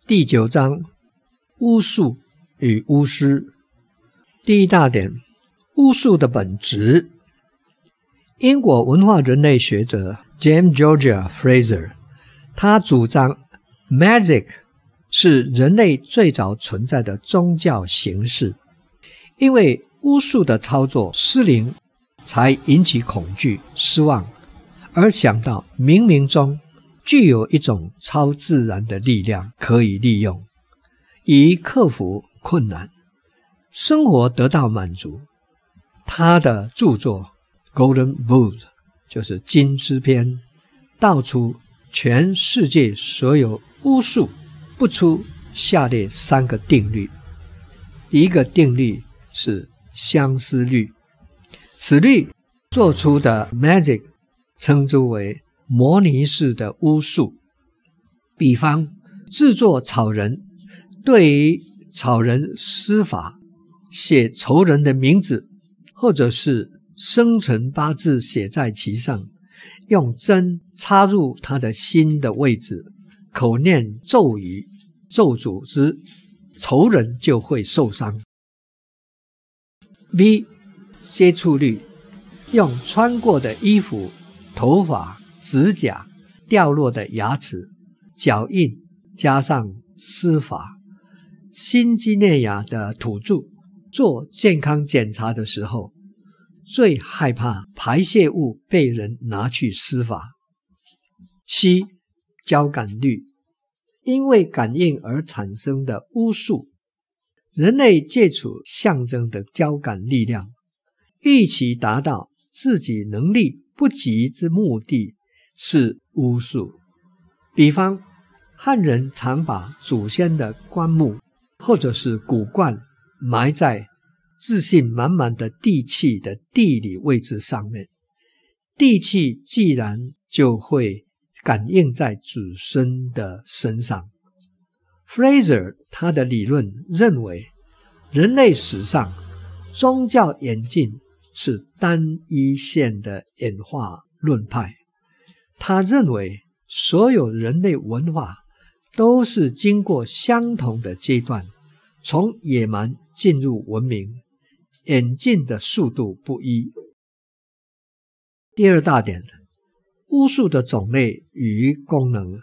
第9章巫术与巫师。第1大点，巫术的本质。英国文化人类学者 James George Fraser 他主张 Magic 是人类最早存在的宗教形式，因为巫术的操作失灵才引起恐惧失望，而想到冥冥中具有一种超自然的力量可以利用，以克服困难，生活得到满足。他的著作 Golden Boot 就是金枝篇，道出全世界所有巫术不出下列3个定律。第一个定律是相似律，此律做出的 magic 称之为模拟式的巫术。比方制作草人，对于草人施法，写仇人的名字，或者是生辰八字写在其上，用针插入他的心的位置，口念咒语咒诅之，仇人就会受伤。B 接触律，用穿过的衣服、头发、指甲、掉落的牙齿、脚印加上施法。新几内亚的土著做健康检查的时候，最害怕排泄物被人拿去施法。C 交感律，因为感应而产生的巫术，人类借助象征的交感力量，预期达到自己能力不及之目的，是巫术。比方汉人常把祖先的棺木或者是骨罐埋在自信满满的地气的地理位置上面，地气既然就会感应在祖先的身上。Fraser 他的理论认为，人类史上宗教演进是单一线的演化论派。他认为所有人类文化都是经过相同的阶段，从野蛮进入文明，演进的速度不一。第2大点，巫术的种类与功能。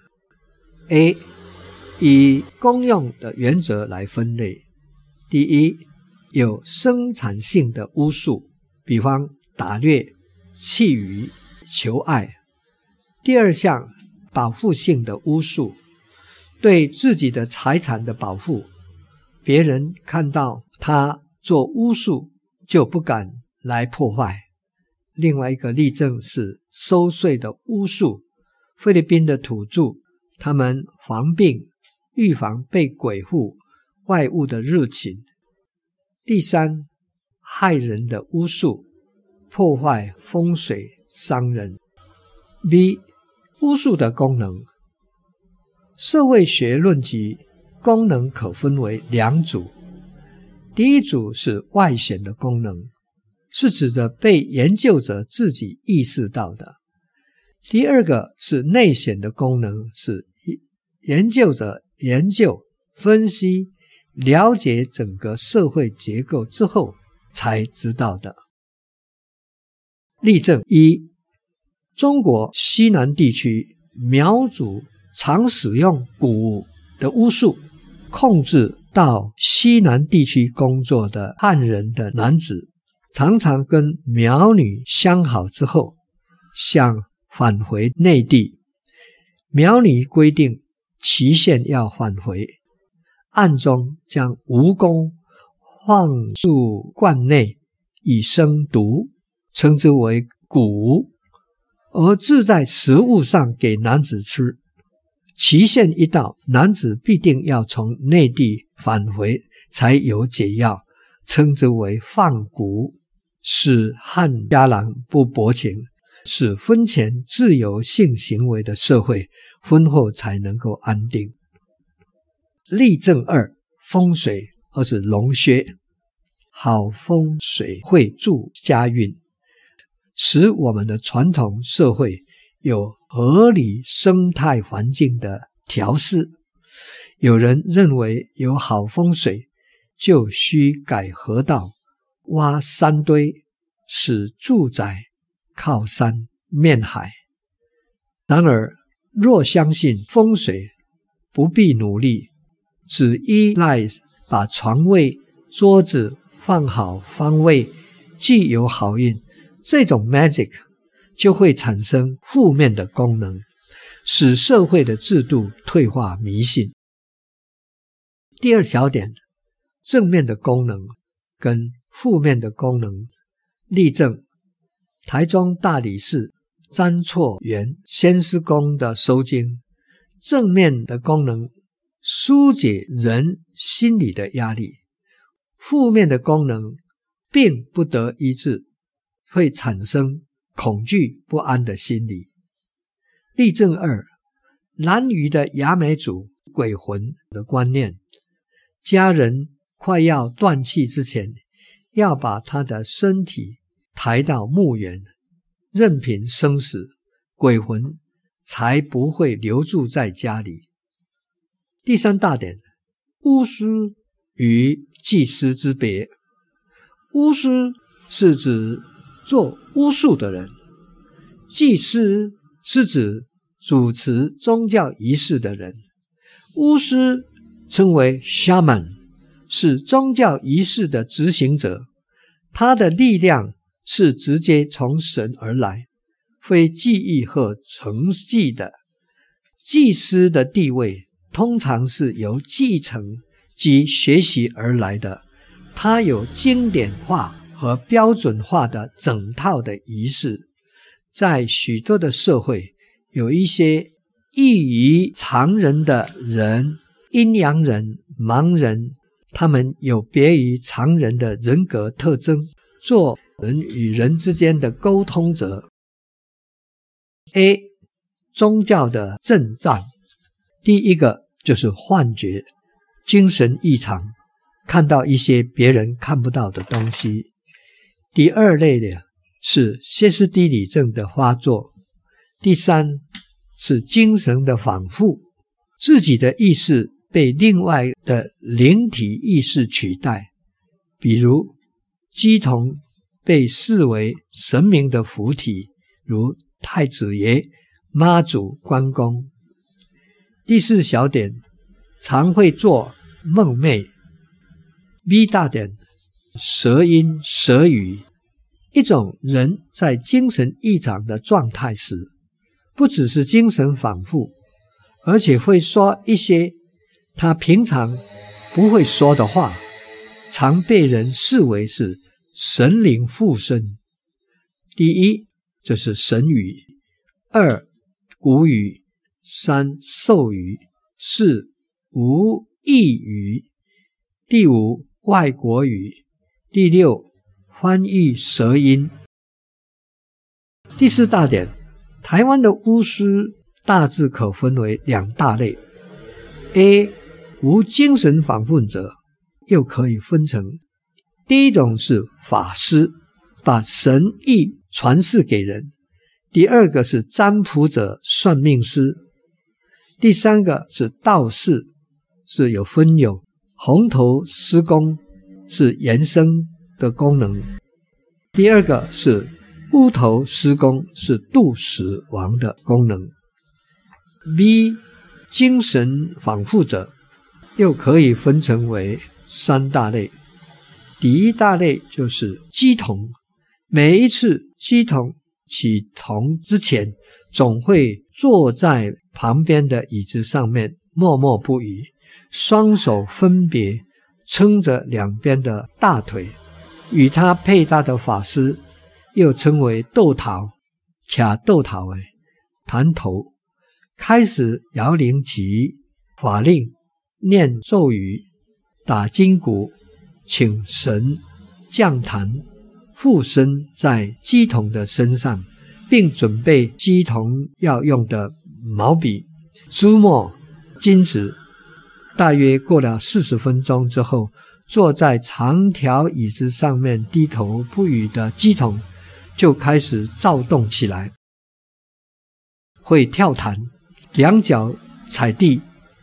A 以功用的原则来分类。第一，有生产性的巫术，比方打猎、觊觎、求爱。第2项，保护性的巫术，对自己的财产的保护，别人看到他做巫术就不敢来破坏。另外一个例证是收税的巫术，菲律宾的土著他们防病，预防被鬼附外物的入侵。第3，害人的巫术，破坏风水伤人。 B 巫术的功能。社会学论及功能可分为2组。第一组是外显的功能，是指着被研究者自己意识到的。第2个是内显的功能，是研究者研究、分析、了解整个社会结构之后才知道的。例证1，中国西南地区苗族常使用蛊的巫术，控制到西南地区工作的汉人的男子，常常跟苗女相好之后，想返回内地，苗女规定期限要返回，暗中将蜈蚣放入罐内以生毒，称之为蛊，而置在食物上给男子吃。期限一到，男子必定要从内地返回才有解药，称之为放蛊，使汉家郎不薄情，使婚前自由性行为的社会，婚后才能够安定。例证2，风水或是龙穴。好风水会助家运，使我们的传统社会有合理生态环境的调试， 有人认为有好风水，就需改河道，挖山堆，使住宅靠山面海。然而，若相信风水，不必努力，只依赖把床位、桌子放好方位，既有好运，这种 magic 就会产生负面的功能，使社会的制度退化迷信。第二小点，正面的功能跟负面的功能。例证，台中大理寺詹错元先师宫的收经，正面的功能疏解人心理的压力，负面的功能并不得医治，会产生恐惧不安的心理。例证二，兰屿的雅美祖鬼魂的观念，家人快要断气之前，要把他的身体抬到墓园，任凭生死，鬼魂才不会留住在家里。第三大点，巫师与祭司之别。巫师是指做巫术的人，祭司是指主持宗教仪式的人。巫师称为 shaman， 是宗教仪式的执行者，他的力量是直接从神而来，非记忆和承继的。祭司的地位通常是由继承及学习而来的，它有经典化和标准化的整套的仪式。在许多的社会，有一些异于常人的人，阴阳人、盲人，他们有别于常人的人格特征，做人与人之间的沟通者。A. 宗教的阵仗。第一个就是幻觉，精神异常，看到一些别人看不到的东西。第二类的是歇斯底里症的发作。第三是精神的反复，自己的意识被另外的灵体意识取代，比如乩童被视为神明的附体，如太子爷、妈祖、关公。第四小点，常会做梦寐。B 大点，舌音舌语。一种人在精神异常的状态时，不只是精神反复，而且会说一些他平常不会说的话，常被人视为是神灵附身。第一就是神语，二古语，三兽语，四无意语，第五外国语，第六翻译舌音。第四大点，台湾的巫师大致可分为两大类。 A. 无精神反复者，又可以分成第一种是法师，把神意传示给人；第二个是占卜者、算命师；第三个是道士，是有分有红头施工，是延伸的功能；第二个是乌头施工，是度死亡的功能。 B. 精神反复者又可以分成为三大类。第一大类就是乩童，每一次乩童起童之前，总会坐在旁边的椅子上面默默不语，双手分别撑着两边的大腿，与他配搭的法师又称为斗头，卡斗头的弹头，开始摇铃旗、法令、念咒语、打金鼓，请神降坛附身在乩童的身上，并准备乩童要用的毛笔、朱墨、金子。大约过了40分钟之后，坐在长条椅子上面低头不语的乩童就开始躁动起来，会跳弹，两脚踩地，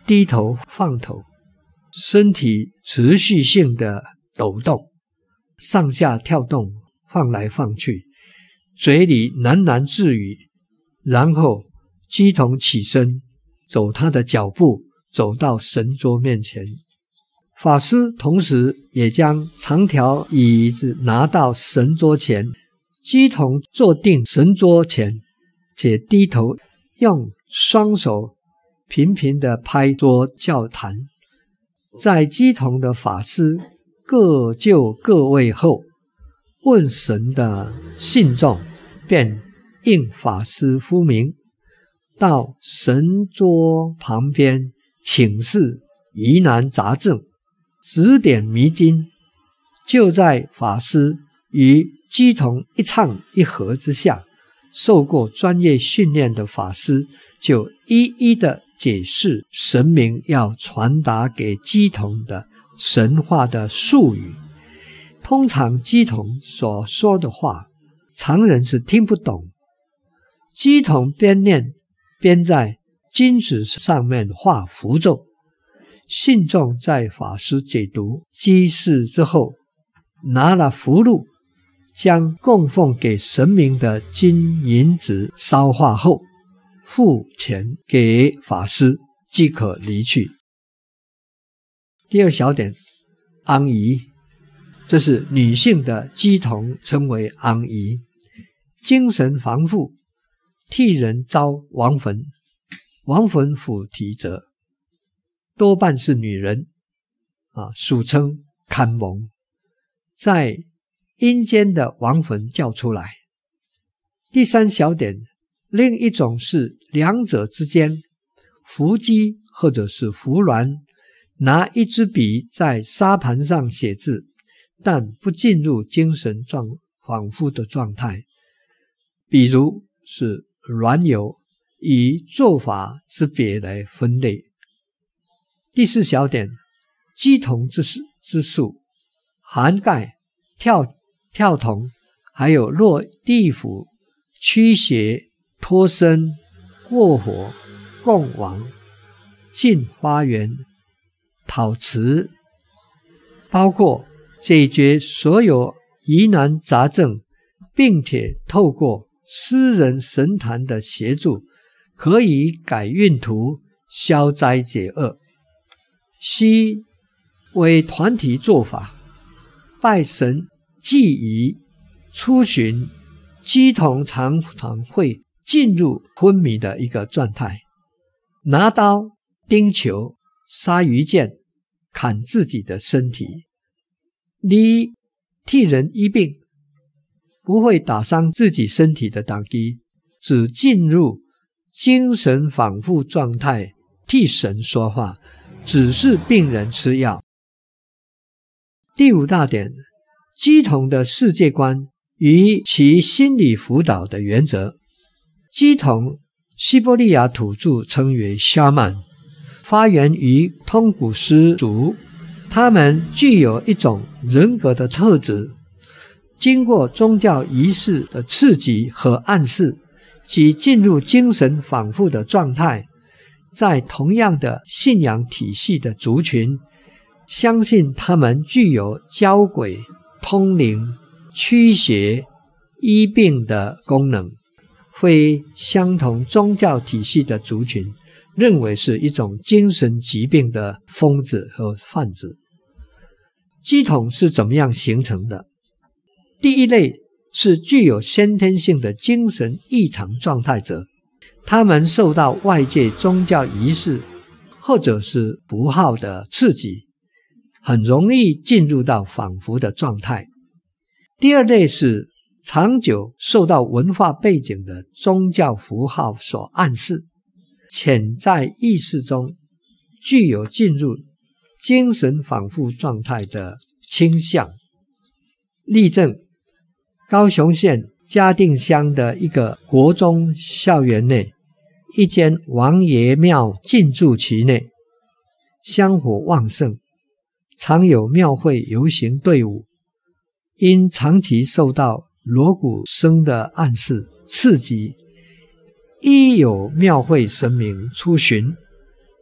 低头放头，身体持续性的抖动，上下跳动，放来放去，嘴里喃喃自语，然后鸡童起身，走他的脚步，走到神桌面前。法师同时也将长条椅子拿到神桌前，鸡童坐定神桌前，且低头用双手频频地拍桌叫谈。在鸡童的法师各就各位后，问神的信众便应法师呼名，到神桌旁边请示疑难杂症，指点迷津。就在法师与鸡童一唱一和之下，受过专业训练的法师就一一的解释神明要传达给鸡童的神话的术语。通常鸡童所说的话，常人是听不懂。鸡童边念边在金纸上面画符咒，信众在法师解读机事之后，拿了符箓，将供奉给神明的金银纸烧化后，付钱给法师，即可离去。第二小点，安姨，这是女性的鸡童称为安姨，精神防护，替人招亡魂，亡魂附体者多半是女人，俗称看蒙，在阴间的亡魂叫出来。第三小点，另一种是两者之间，伏击或者是伏鸾，拿一支笔在沙盘上写字，但不进入精神恍惚的状态，比如是鸾游，以做法之别来分类。第四小点，鸡童之术，涵盖跳童，还有落地府、驱邪、脱身、过火、供王、进花园、讨瓷，包括解决所有疑难杂症，并且透过私人神坛的协助，可以改运途、消灾解厄。C 为团体做法，拜神、祭仪、出巡，鸡童常会进入昏迷的一个状态，拿刀、钉球、鲨鱼剑砍自己的身体。D 替人医病，不会打伤自己身体的打击，只进入精神恍惚状态，替神说话，指示病人吃药。第五大点，鸡童的世界观与其心理辅导的原则。鸡童，西伯利亚土著称为夏曼，发源于通古斯族，他们具有一种人格的特质，经过宗教仪式的刺激和暗示，即进入精神恍惚的状态。在同样的信仰体系的族群，相信他们具有交鬼、通灵、驱邪、医病的功能。非相同宗教体系的族群认为是一种精神疾病的疯子和贩子。鸡童是怎么样形成的？第一类是具有先天性的精神异常状态者，他们受到外界宗教仪式或者是符号的刺激，很容易进入到恍惚的状态。第二类是长久受到文化背景的宗教符号所暗示，潜在意识中具有进入精神恍惚状态的倾向。例证，高雄县嘉定乡的一个国中校园内，一间王爷庙进驻其内，香火旺盛，常有庙会游行队伍，因长期受到锣鼓声的暗示刺激，一有庙会神明出巡，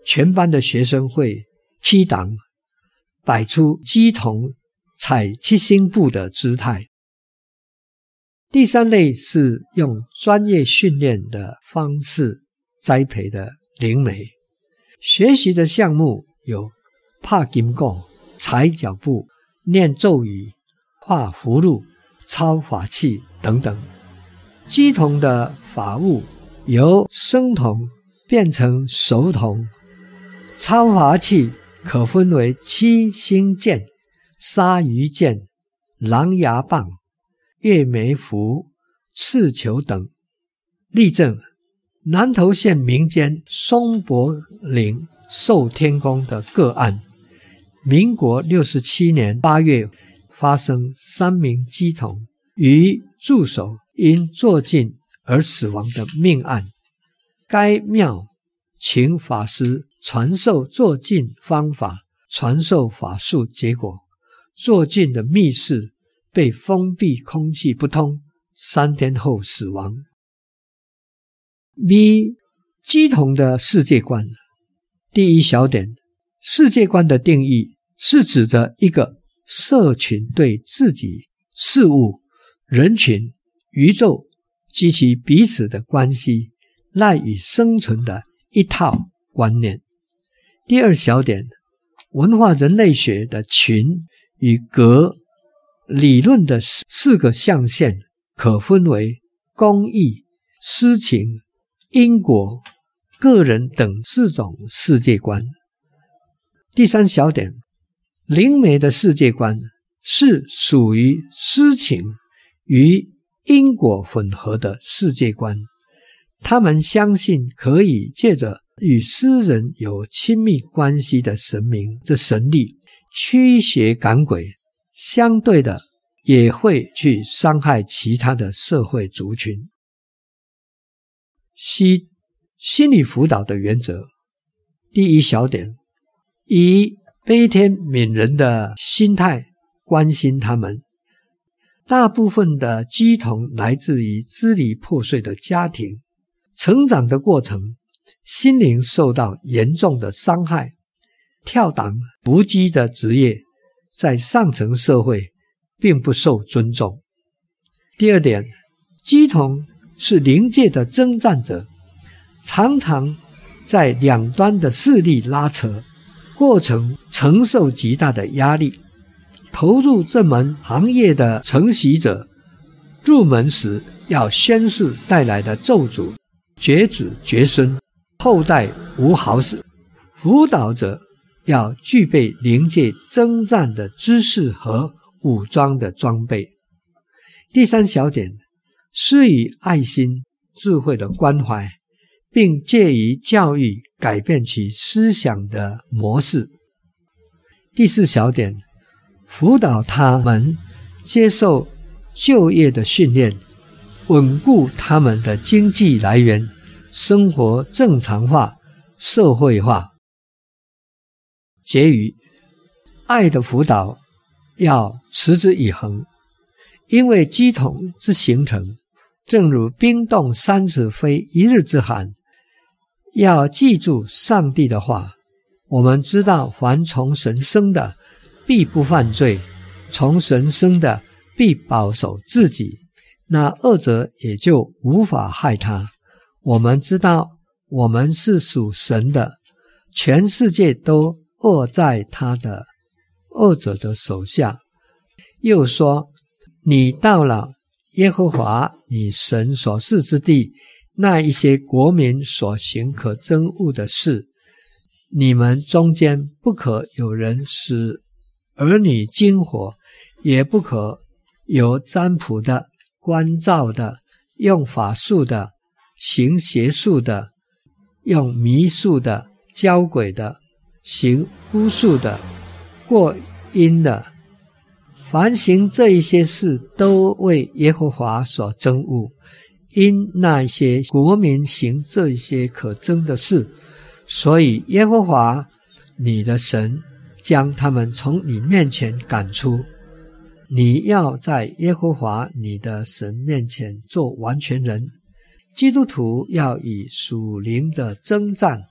全班的学生会批党，摆出鸡同踩七星步的姿态。第三类是用专业训练的方式栽培的灵媒，学习的项目有拍金鼓、踩脚步、念咒语、画符箓、操法器等等。鸡童的法物由生童变成熟童，操法器可分为七星剑、鲨鱼剑、狼牙棒、月眉符、刺球等。例证：南投县民间松柏岭寿天宫的个案，民国67年8月发生3名鸡童于驻守因坐禁而死亡的命案。该庙请法师传授坐禁方法，传授法术，结果坐禁的密室被封闭，空气不通，3天后死亡。B. 鸡童的世界观。第一小点，世界观的定义是指着一个社群对自己、事物、人群、宇宙及其彼此的关系赖以生存的一套观念。第二小点，文化人类学的群与格理论的4个象限可分为公益、私情、因果、个人等4种世界观。第三小点，灵媒的世界观是属于私情与因果混合的世界观，他们相信可以借着与私人有亲密关系的神明这神力驱邪赶鬼，相对的也会去伤害其他的社会族群。C. 心理辅导的原则。第一小点，以悲天悯人的心态关心他们。大部分的鸡童来自于支离破碎的家庭，成长的过程心灵受到严重的伤害，跳档不羁的职业在上层社会并不受尊重。第二点，鸡童是灵界的征战者，常常在两端的势力拉扯过程承受极大的压力。投入这门行业的承袭者入门时要宣誓带来的咒诅，绝子绝孙，后代无好死。辅导者要具备灵界征战的知识和武装的装备。第三小点，施以爱心、智慧的关怀，并借以教育改变其思想的模式。第四小点，辅导他们接受就业的训练，稳固他们的经济来源，生活正常化、社会化。结语，爱的辅导要持之以恒，因为鸡童之形成，正如冰冻30非一日之寒。要记住上帝的话，我们知道凡从神生的必不犯罪，从神生的必保守自己，那恶者也就无法害他。我们知道我们是属神的，全世界都握在他的恶者的手下。又说，你到了耶和华你神所赐之地，那一些国民所行可憎恶的事，你们中间不可有人使儿女经火，也不可有占卜的、观照的、用法术的、行邪术的、用迷术的、教鬼的、行巫术的、过阴的。凡行这一些事，都为耶和华所憎恶。因那些国民行这些可憎的事，所以耶和华你的神将他们从你面前赶出。你要在耶和华你的神面前做完全人。基督徒要以属灵的征战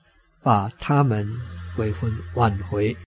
把他们鬼魂挽回。